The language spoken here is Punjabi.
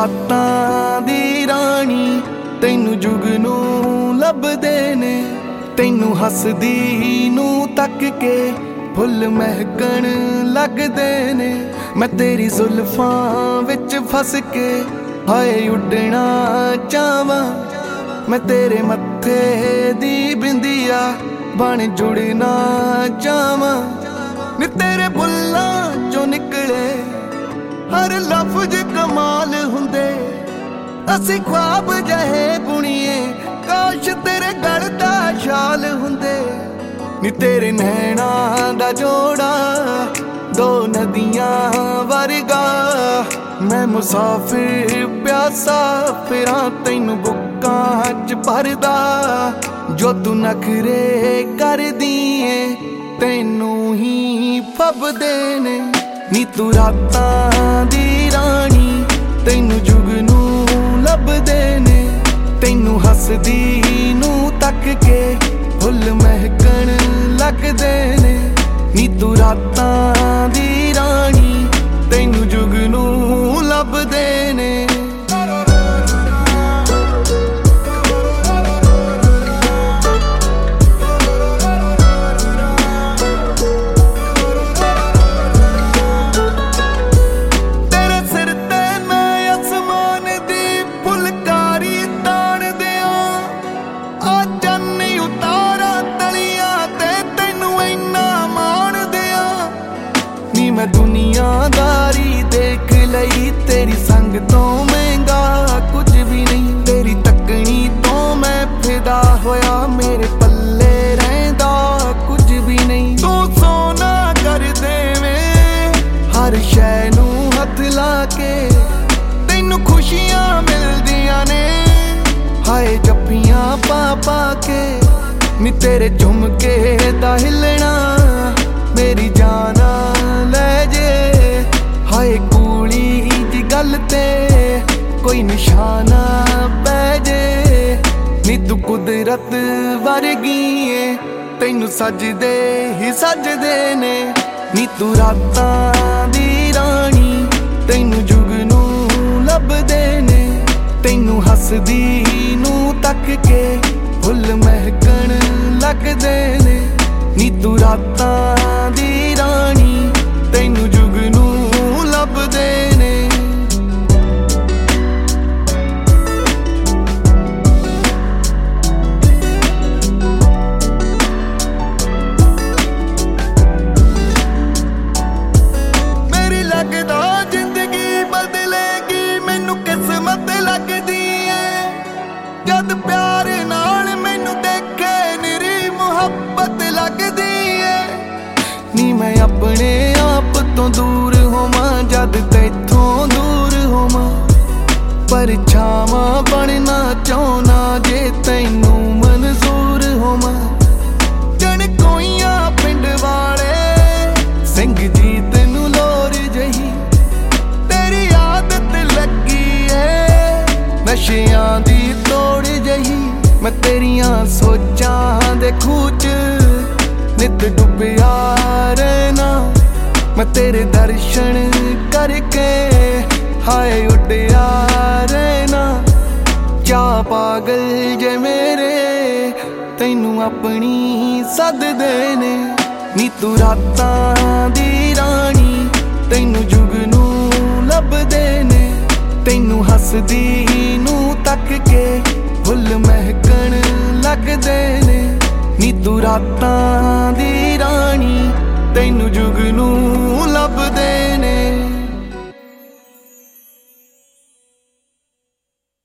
ਰਾਤਾਂ ਦੀ ਰਾਣੀ ਤੈਨੂੰ ਜੁਗਨੂ ਲੱਭਦੇ ਨੇ। ਤੈਨੂੰ ਹੱਸਦੀ ਨੂੰ ਤੱਕ ਕੇ ਫੁੱਲ ਮਹਿਕਣ ਲੱਗਦੇ ਨੇ। ਮੈਂ ਤੇਰੀ ਜ਼ੁਲਫਾਂ ਵਿੱਚ ਫਸ ਕੇ ਹਾਏ ਉੱਡਣਾ ਚਾਹਾਂ। ਮੈਂ ਤੇਰੇ ਮੱਥੇ ਦੀ ਬਿੰਦੀਆਂ ਬਣ ਜੁੜਨਾ ਚਾਹਾਂ। ਨੀ ਤੇਰੇ ਬੁੱਲਾਂ ਚੋਂ ਨਿਕਲੇ ਹਰ ਲਫ਼ਜ਼ ਕਮਾਲ ਹੁੰਦੇ। ਅਸੀਂ ख्वाब ਜਹੇ ਬੁਣੀਏ ਕਾਸ਼ ਤੇਰੇ ਗਲ ਦਾ ਸ਼ਾਲ ਹੁੰਦੇ। ਨੀ ਤੇਰੇ ਨੈਣਾਂ ਦਾ ਜੋੜਾ ਦੋ ਨਦੀਆਂ ਵਰਗਾ। ਮੈਂ ਮੁਸਾਫਿਰ ਪਿਆਸਾ ਫਿਰਾਂ ਤੈਨੂੰ ਬੁੱਕਾਂ 'ਚ ਭਰਦਾ। ਜੋ ਤੂੰ ਨਖਰੇ ਕਰਦੀ ਏ ਤੈਨੂੰ ਹੀ ਫੱਬਦੇ ਨੇ। ਨੀ ਤੂੰ ਰਾਤਾਂ ਦੀ ਰਾਣੀ ਤੈਨੂੰ ਜੁਗਨੂ ਲੱਭਦੇ ਨੇ। ਤੈਨੂੰ ਹੱਸਦੀ ਨੂੰ ਤੱਕ ਕੇ ਫੁੱਲ ਮਹਿਕਣ ਲੱਗਦੇ ਨੇ। ਨੀ ਤੂੰ ਰਾਤਾਂ ਦੀ ਰਾਣੀ ਤੈਨੂੰ ਜੁਗਨੂ ਲੱਭਦੇ ਨੇ। ਮੈਂ ਦੁਨੀਆਦਾਰੀ ਦੇਖ ਲਈ ਤੇਰੀ ਸੰਗ ਤੋਂ ਮਹਿੰਗਾ ਕੁਝ ਵੀ ਨਹੀਂ। ਤੇਰੀ ਤੱਕਣੀ ਤੋਂ ਮੈਂ ਫਿਦਾ ਹੋਇਆ ਮੇਰੇ ਪੱਲੇ ਰਹਿੰਦਾ ਕੁਝ ਵੀ ਨਹੀਂ। ਤੂੰ ਸੋਨਾ ਕਰ ਦੇਵੇਂ ਹਰ ਸ਼ੈ ਨੂੰ ਹੱਥ ਲਾ ਕੇ। ਤੈਨੂੰ ਖੁਸ਼ੀਆਂ ਮਿਲਦੀਆਂ ਨੇ ਹਾਏ ਜੱਫੀਆਂ ਪਾ ਪਾ ਕੇ। ਨੀ ਤੇਰੇ ਝੁਮਕੇ ਦਾ ਹਿੱਲਣਾ ਮੇਰੀ ਜਾਨ ਲੈ ਜੇ। ਹਾਏ ਕੂਲੀ ਦੀ ਗੱਲ ਤੇ ਕੋਈ ਨਿਸ਼ਾਨਾ ਪੈ ਜੇ। ਨੀ ਤੂੰ ਕੁਦਰਤ ਵਰਗੀ ਏ ਤੈਨੂੰ ਸਜਦੇ ਹੀ ਸਜਦੇ ਨੇ। ਨੀ ਤੂੰ ਰਾਤਾਂ ਦੀ ਰਾਣੀ ਤੈਨੂੰ ਜੁਗਨੂ ਲੱਭਦੇ ਨੇ। ਤੈਨੂੰ ਹੱਸਦੀ ਨੂੰ ਤੱਕ ਕੇ ਫੁੱਲ ਮਹਿਕਣ ਲੱਗਦੇ ਨੇ। ਨੀ ਤੂੰ ਰਾਤਾਂ ਦੀ ਰਾਣੀ ਤੈਨੂੰ ਜੁਗਨੂ ਲੱਭਦੇ ਨੇ। ਮੇਰੀ ਲੱਗਦਾ ਜ਼ਿੰਦਗੀ ਬਦਲੇਗੀ ਮੈਨੂੰ ਕਿਸਮਤ ਲੱਗਦੀ ਏ। ਜਦ ਪਿਆਰ ਨਾਲ ਮੈਨੂੰ ਦੇਖੇ ਨਿਰੀ ਮੁਹੱਬਤ ਲੱਗਦੀ ਏ। ਨੀ ਮੈਂ ਆਪਣੇ ਆਪ ਤੋਂ ਦੂਰ ਹੋਵਾਂ ਜਦ ਤੈਥੋਂ ਦੂਰ ਹੋਵਾਂ। ਪਰਛਾਵਾਂ ਬਣਨਾ ਚਾਹੁੰਨਾ ਜੇ ਤੈਨੂੰ ਮਨਜ਼ੂਰ ਹੋਵਾਂ। ਜਣ ਕੋਈਆਂ ਪਿੰਡ ਵਾਲੇ ਸਿੰਘ ਜੀ ਤੈਨੂੰ ਲੋਰ ਜਹੀ। ਤੇਰੀ ਆਦਤ ਲੱਗੀ ਏ ਨਸ਼ਿਆਂ ਦੀ ਤੋੜ ਜਹੀ। ਮੈਂ ਤੇਰੀਆਂ ਸੋਚਾਂ ਦੇ ਖੂਹ 'ਚ ਨਿਤ ਡੁੱਬਿਆ ਰਹਿਣਾ। ਮੈਂ ਤੇਰੇ ਦਰਸ਼ਨ ਕਰਕੇ ਹਾਏ ਉੱਡਿਆ ਰਹਿਣਾ। ਚਾਹ ਪਾਗਲ ਜੇ ਮੇਰੇ ਤੈਨੂੰ ਆਪਣੀ ਸੱਦਦੇ ਨੇ। ਨੀ ਤੂੰ ਰਾਤਾਂ ਦੀ ਰਾਣੀ ਤੈਨੂੰ ਜੁਗਨੂ ਲੱਭਦੇ ਨੇ। ਤੈਨੂੰ ਹੱਸਦੀ ਨੂੰ ਤੱਕ ਕੇ ਫੁੱਲ ਮਹਿਕਣ ਲੱਗਦੇ ਨੇ। ਨੀ ਤੂੰ ਰਾਤਾਂ ਦੀ